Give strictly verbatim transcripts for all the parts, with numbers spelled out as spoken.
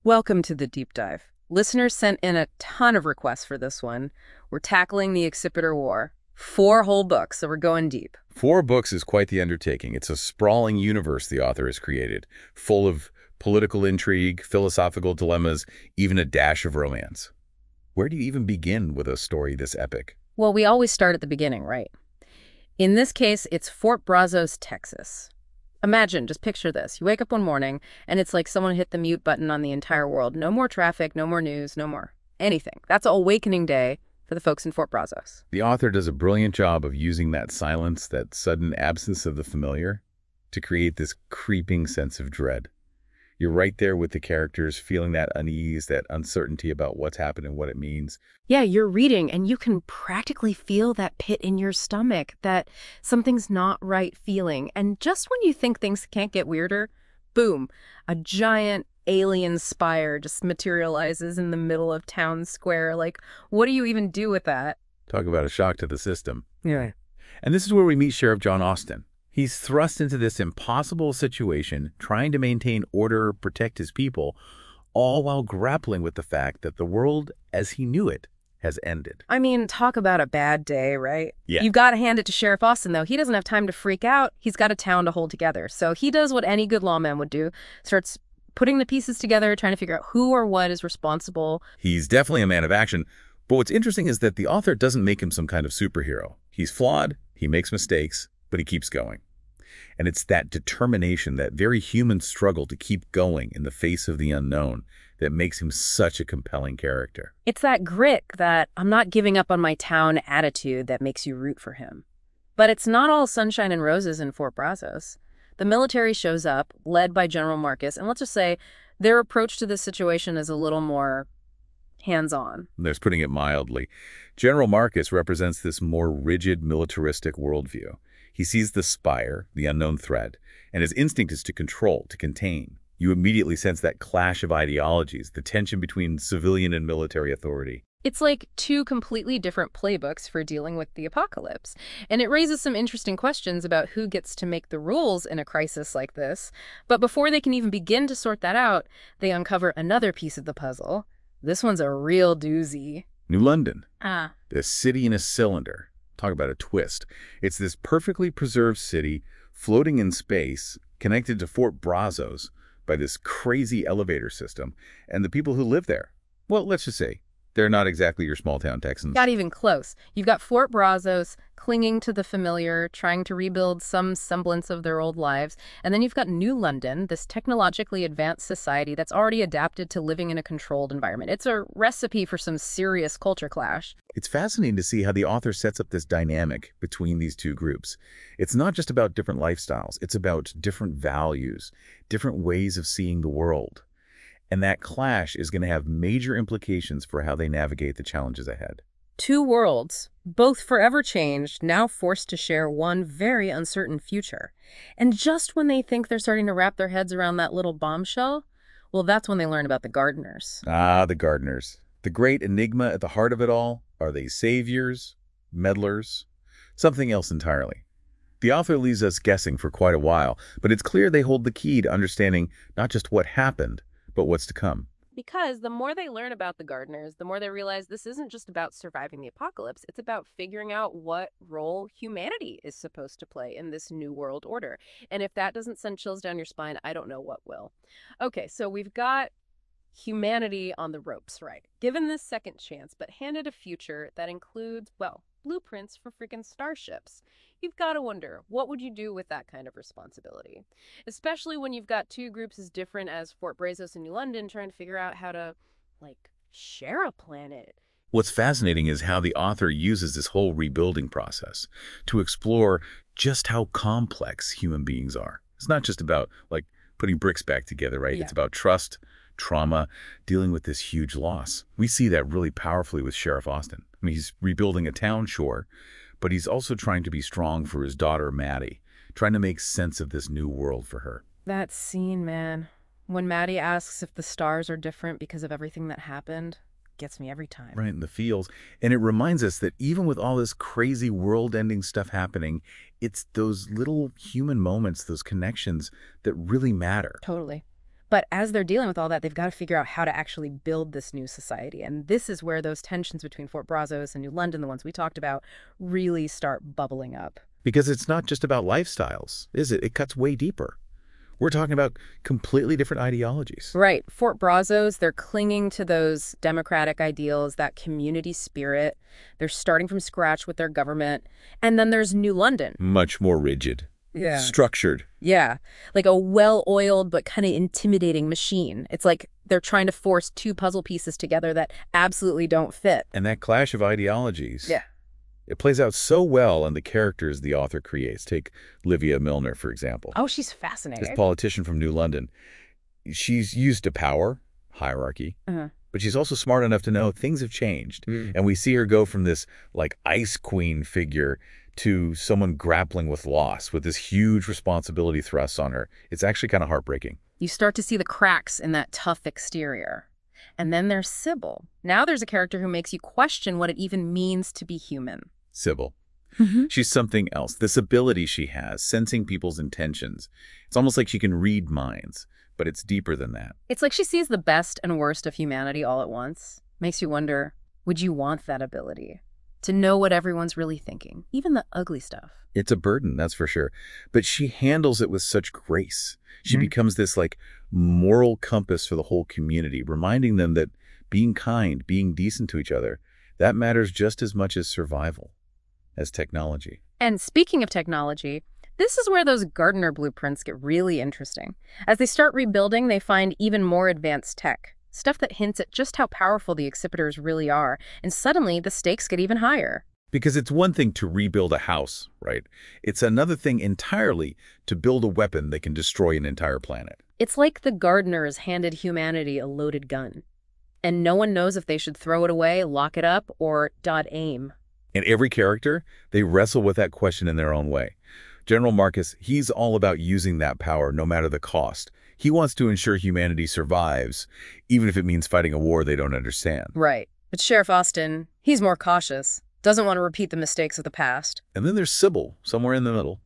Welcome to the deep dive. Listeners sent in a ton of requests for this one. We're tackling the Accipiter War. Four whole books, so we're going deep. Four books is quite the undertaking. It's a sprawling universe the author has created, full of political intrigue, philosophical dilemmas, even a dash of romance. Where do you even begin with a story this epic? Well, we always start at the beginning, right? In this case, it's Fort Brazos, Texas. Imagine, just picture this. You wake up one morning, and it's like someone hit the mute button on the entire world. No more traffic, no more news, no more anything. That's awakening day for the folks in Fort Brazos. The author does a brilliant job of using that silence, that sudden absence of the familiar, to create this creeping sense of dread. You're right there with the characters, feeling that unease, that uncertainty about what's happened and what it means. Yeah, you're reading, and you can practically feel that pit in your stomach, that something's not right feeling. And just when you think things can't get weirder, boom, a giant alien spire just materializes in the middle of town square. Like, what do you even do with that? Talk about a shock to the system. Yeah. And this is where we meet Sheriff John Austin. He's thrust into this impossible situation, trying to maintain order, protect his people, all while grappling with the fact that the world as he knew it has ended. I mean, talk about a bad day, right? Yeah. You've got to hand it to Sheriff Austin, though. He doesn't have time to freak out. He's got a town to hold together. So he does what any good lawman would do, starts putting the pieces together, trying to figure out who or what is responsible. He's definitely a man of action. But what's interesting is that the author doesn't make him some kind of superhero. He's flawed, he makes mistakes, but he keeps going. And it's that determination, that very human struggle to keep going in the face of the unknown that makes him such a compelling character. It's that grit, that I'm not giving up on my town attitude that makes you root for him. But it's not all sunshine and roses in Fort Brazos. The military shows up, led by General Marcus, and let's just say their approach to this situation is a little more hands-on. There's putting it mildly. General Marcus represents this more rigid, militaristic worldview. He sees the spire, the unknown threat, and his instinct is to control, to contain. You immediately sense that clash of ideologies, the tension between civilian and military authority. It's like two completely different playbooks for dealing with the apocalypse. And it raises some interesting questions about who gets to make the rules in a crisis like this. But before they can even begin to sort that out, they uncover another piece of the puzzle. This one's a real doozy. New London. Ah. The city in a cylinder. Talk about a twist. It's this perfectly preserved city floating in space, connected to Fort Brazos by this crazy elevator system. And the people who live there, well, let's just say, they're not exactly your small-town Texans. Not even close. You've got Fort Brazos clinging to the familiar, trying to rebuild some semblance of their old lives. And then you've got New London, this technologically advanced society that's already adapted to living in a controlled environment. It's a recipe for some serious culture clash. It's fascinating to see how the author sets up this dynamic between these two groups. It's not just about different lifestyles. It's about different values, different ways of seeing the world. And that clash is going to have major implications for how they navigate the challenges ahead. Two worlds, both forever changed, now forced to share one very uncertain future. And just when they think they're starting to wrap their heads around that little bombshell, well, that's when they learn about the gardeners. Ah, the gardeners. The great enigma at the heart of it all. Are they saviors, meddlers, something else entirely? The author leaves us guessing for quite a while, but it's clear they hold the key to understanding not just what happened, but what's to come. Because the more they learn about the gardeners, the more they realize this isn't just about surviving the apocalypse. It's about figuring out what role humanity is supposed to play in this new world order. And if that doesn't send chills down your spine, I don't know what will. Okay, so we've got humanity on the ropes, right? Given this second chance, but handed a future that includes, well, blueprints for freaking starships. You've got to wonder, what would you do with that kind of responsibility? Especially when you've got two groups as different as Fort Brazos and New London trying to figure out how to, like, share a planet. What's fascinating is how the author uses this whole rebuilding process to explore just how complex human beings are. It's not just about, like, putting bricks back together, right? Yeah. It's about trust, trauma, dealing with this huge loss. We see that really powerfully with Sheriff Austin. I mean, he's rebuilding a town, sure, but he's also trying to be strong for his daughter, Maddie, trying to make sense of this new world for her. That scene, man, when Maddie asks if the stars are different because of everything that happened, gets me every time. Right, in the feels. And it reminds us that even with all this crazy world-ending stuff happening, it's those little human moments, those connections that really matter. Totally. But as they're dealing with all that, they've got to figure out how to actually build this new society. And this is where those tensions between Fort Brazos and New London, the ones we talked about, really start bubbling up. Because it's not just about lifestyles, is it? It cuts way deeper. We're talking about completely different ideologies. Right. Fort Brazos, they're clinging to those democratic ideals, that community spirit. They're starting from scratch with their government. And then there's New London. Much more rigid. Yeah. Structured. Yeah. Like a well-oiled but kind of intimidating machine. It's like they're trying to force two puzzle pieces together that absolutely don't fit. And that clash of ideologies. Yeah. It plays out so well in the characters the author creates. Take Livia Milner, for example. Oh, she's fascinating. This politician from New London. She's used to power, hierarchy, Uh-huh. but she's also smart enough to know things have changed. Mm. And we see her go from this like ice queen figure to someone grappling with loss, with this huge responsibility thrust on her. It's actually kind of heartbreaking. You start to see the cracks in that tough exterior. And then there's Sybil. Now there's a character who makes you question what it even means to be human. Sybil. Mm-hmm. She's something else. This ability she has, sensing people's intentions. It's almost like she can read minds, but it's deeper than that. It's like she sees the best and worst of humanity all at once. Makes you wonder, would you want that ability? To know what everyone's really thinking, even the ugly stuff. It's a burden, that's for sure. But she handles it with such grace. She Mhm. becomes this like moral compass for the whole community, reminding them that being kind, being decent to each other, that matters just as much as survival, as technology. And speaking of technology, this is where those Gardner blueprints get really interesting. As they start rebuilding, they find even more advanced tech, stuff that hints at just how powerful the Accipiters really are, and suddenly the stakes get even higher. Because it's one thing to rebuild a house, right? It's another thing entirely to build a weapon that can destroy an entire planet. It's like the Gardners handed humanity a loaded gun, and no one knows if they should throw it away, lock it up, or dot aim. And every character, they wrestle with that question in their own way. General Marcus, he's all about using that power no matter the cost. He wants to ensure humanity survives, even if it means fighting a war they don't understand. Right. But Sheriff Austin, he's more cautious. Doesn't want to repeat the mistakes of the past. And then there's Sybil, somewhere in the middle.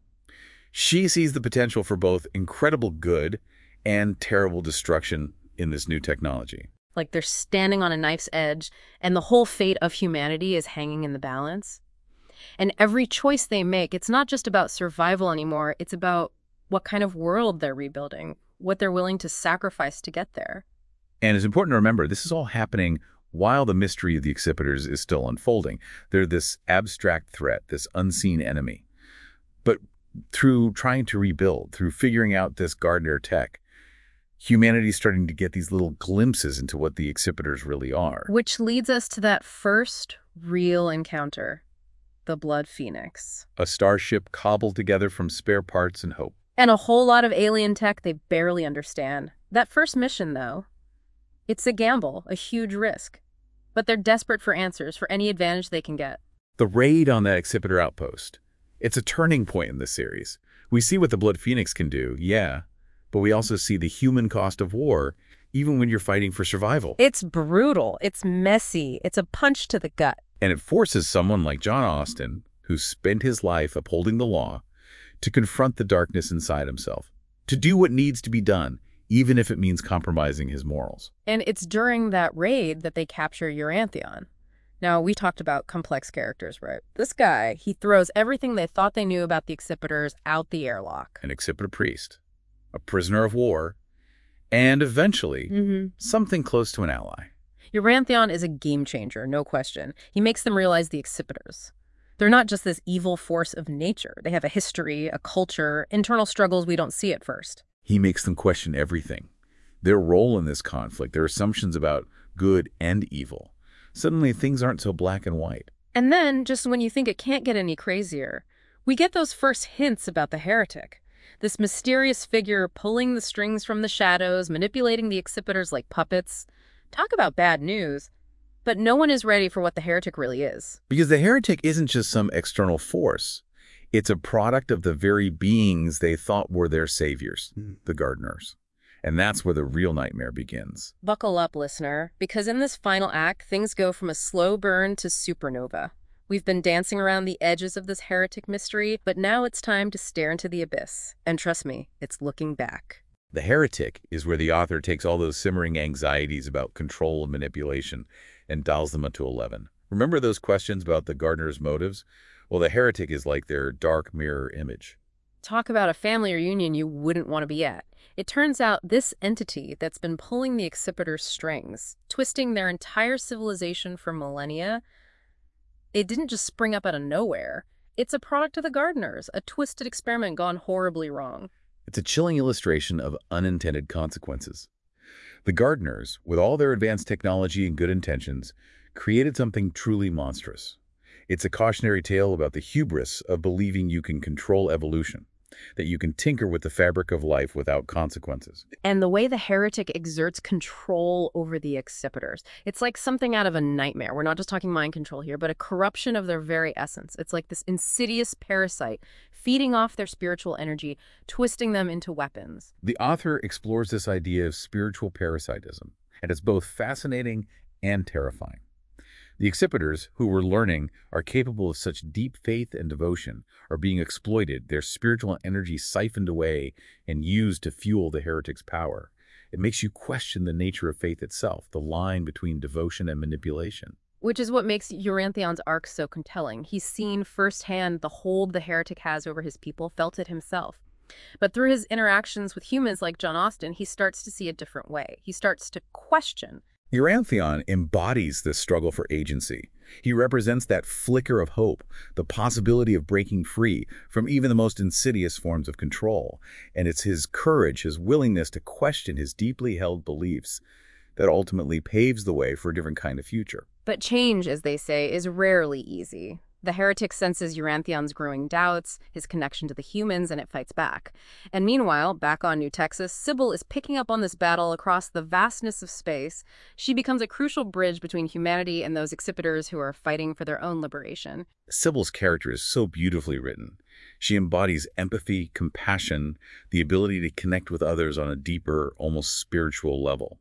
She sees the potential for both incredible good and terrible destruction in this new technology. Like they're standing on a knife's edge, and the whole fate of humanity is hanging in the balance. And every choice they make, it's not just about survival anymore. It's about what kind of world they're rebuilding, what they're willing to sacrifice to get there. And it's important to remember, this is all happening while the mystery of the Accipiters is still unfolding. They're this abstract threat, this unseen enemy. But through trying to rebuild, through figuring out this Gardner tech, humanity's starting to get these little glimpses into what the Accipiters really are. Which leads us to that first real encounter, the Blood Phoenix. A starship cobbled together from spare parts and hope. And a whole lot of alien tech they barely understand. That first mission, though, it's a gamble, a huge risk. But they're desperate for answers, for any advantage they can get. The raid on that Accipiter outpost, it's a turning point in this series. We see what the Blood Phoenix can do, yeah, but we also see the human cost of war, even when you're fighting for survival. It's brutal. It's messy. It's a punch to the gut. And it forces someone like John Austin, who's spent his life upholding the law, to confront the darkness inside himself, to do what needs to be done, even if it means compromising his morals. And it's during that raid that they capture Eurantheon. Now, we talked about complex characters, right? This guy, he throws everything they thought they knew about the Accipiters out the airlock. An Accipiter priest, a prisoner of war, and eventually Mm-hmm. something close to an ally. Eurantheon is a game changer, no question. He makes them realize the Accipiters. They're not just this evil force of nature. They have a history, a culture, internal struggles we don't see at first. He makes them question everything. Their role in this conflict, their assumptions about good and evil. Suddenly, things aren't so black and white. And then, just when you think it can't get any crazier, we get those first hints about the heretic. This mysterious figure pulling the strings from the shadows, manipulating the Accipiters like puppets. Talk about bad news. But no one is ready for what the heretic really is. Because the heretic isn't just some external force. It's a product of the very beings they thought were their saviors, the Gardners. And that's where the real nightmare begins. Buckle up, listener, because in this final act, things go from a slow burn to supernova. We've been dancing around the edges of this heretic mystery, but now it's time to stare into the abyss. And trust me, it's looking back. The Heretic is where the author takes all those simmering anxieties about control and manipulation and dials them up to eleven. Remember those questions about the gardener's motives? Well, the Heretic is like their dark mirror image. Talk about a family reunion you wouldn't want to be at. It turns out this entity that's been pulling the Accipiters' strings, twisting their entire civilization for millennia, it didn't just spring up out of nowhere. It's a product of the gardeners, a twisted experiment gone horribly wrong. It's a chilling illustration of unintended consequences. The gardeners, with all their advanced technology and good intentions, created something truly monstrous. It's a cautionary tale about the hubris of believing you can control evolution, that you can tinker with the fabric of life without consequences. And the way the Heretic exerts control over the Accipiters. It's like something out of a nightmare. We're not just talking mind control here, but a corruption of their very essence. It's like this insidious parasite feeding off their spiritual energy, twisting them into weapons. The author explores this idea of spiritual parasitism, and it's both fascinating and terrifying. The Accipiters, who we're learning are capable of such deep faith and devotion, are being exploited, their spiritual energy siphoned away and used to fuel the Heretic's power. It makes you question the nature of faith itself, the line between devotion and manipulation. Which is what makes Euranthion's arc so compelling. He's seen firsthand the hold the Heretic has over his people, felt it himself. But through his interactions with humans like John Austen, he starts to see a different way. He starts to question. Eurantheon embodies this struggle for agency. He represents that flicker of hope, the possibility of breaking free from even the most insidious forms of control. And it's his courage, his willingness to question his deeply held beliefs that ultimately paves the way for a different kind of future. But change, as they say, is rarely easy. The Heretic senses Euranthion's growing doubts, his connection to the humans, and it fights back. And meanwhile, back on New Texas, Sybil is picking up on this battle across the vastness of space. She becomes a crucial bridge between humanity and those Accipiters who are fighting for their own liberation. Sybil's character is so beautifully written. She embodies empathy, compassion, the ability to connect with others on a deeper, almost spiritual level.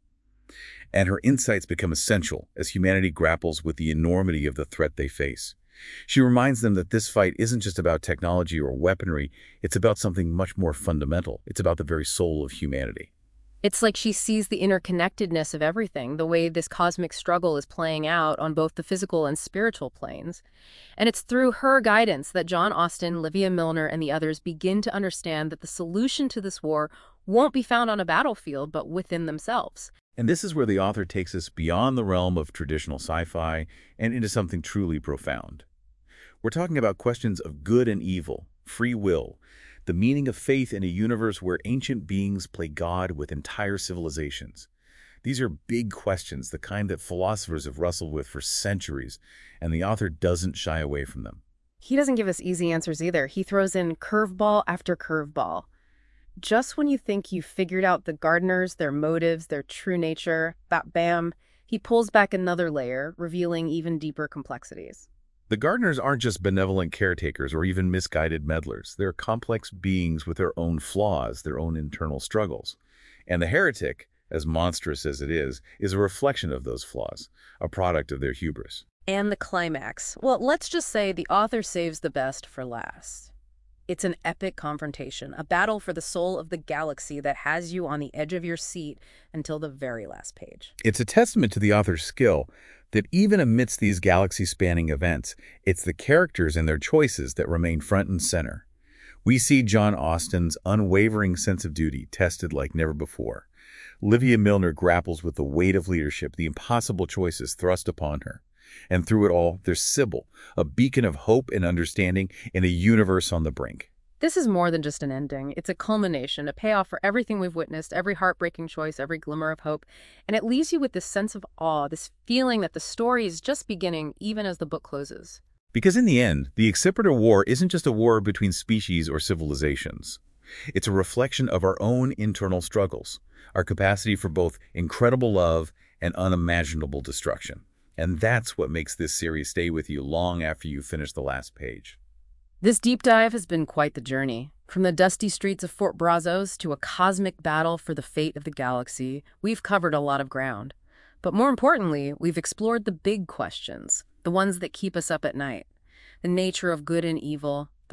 And her insights become essential as humanity grapples with the enormity of the threat they face. She reminds them that this fight isn't just about technology or weaponry, it's about something much more fundamental. It's about the very soul of humanity. It's like she sees the interconnectedness of everything, the way this cosmic struggle is playing out on both the physical and spiritual planes. And it's through her guidance that John Austen, Livia Milner, and the others begin to understand that the solution to this war won't be found on a battlefield, but within themselves. And this is where the author takes us beyond the realm of traditional sci-fi and into something truly profound. We're talking about questions of good and evil, free will, the meaning of faith in a universe where ancient beings play God with entire civilizations. These are big questions, the kind that philosophers have wrestled with for centuries, and the author doesn't shy away from them. He doesn't give us easy answers either. He throws in curveball after curveball. Just when you think you've figured out the gardeners, their motives, their true nature, bat bam, he pulls back another layer, revealing even deeper complexities. The gardeners aren't just benevolent caretakers or even misguided meddlers. They're complex beings with their own flaws, their own internal struggles. And the Heretic, as monstrous as it is, is a reflection of those flaws, a product of their hubris. And the climax. Well, let's just say the author saves the best for last. It's an epic confrontation, a battle for the soul of the galaxy that has you on the edge of your seat until the very last page. It's a testament to the author's skill that even amidst these galaxy-spanning events, it's the characters and their choices that remain front and center. We see John Austen's unwavering sense of duty tested like never before. Livia Milner grapples with the weight of leadership, the impossible choices thrust upon her. And through it all, there's Sybil, a beacon of hope and understanding in a universe on the brink. This is more than just an ending. It's a culmination, a payoff for everything we've witnessed, every heartbreaking choice, every glimmer of hope. And it leaves you with this sense of awe, this feeling that the story is just beginning even as the book closes. Because in the end, the Accipiter War isn't just a war between species or civilizations. It's a reflection of our own internal struggles, our capacity for both incredible love and unimaginable destruction. And that's what makes this series stay with you long after you finish the last page. This deep dive has been quite the journey. From the dusty streets of Fort Brazos to a cosmic battle for the fate of the galaxy, we've covered a lot of ground. But more importantly, we've explored the big questions, the ones that keep us up at night. The nature of good and evil, the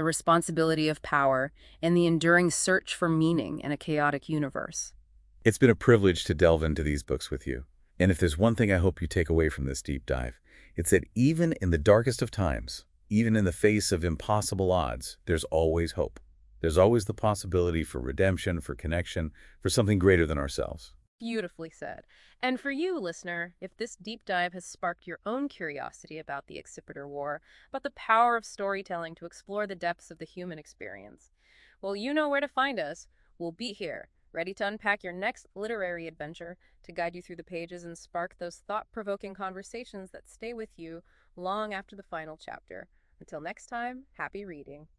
the responsibility of power, and the enduring search for meaning in a chaotic universe. It's been a privilege to delve into these books with you. And if there's one thing I hope you take away from this deep dive, it's that even in the darkest of times, even in the face of impossible odds, there's always hope. There's always the possibility for redemption, for connection, for something greater than ourselves. Beautifully said. And for you, listener, if this deep dive has sparked your own curiosity about the Accipitor War, about the power of storytelling to explore the depths of the human experience, well, you know where to find us. We'll be here, ready to unpack your next literary adventure, to guide you through the pages and spark those thought-provoking conversations that stay with you long after the final chapter. Until next time, happy reading.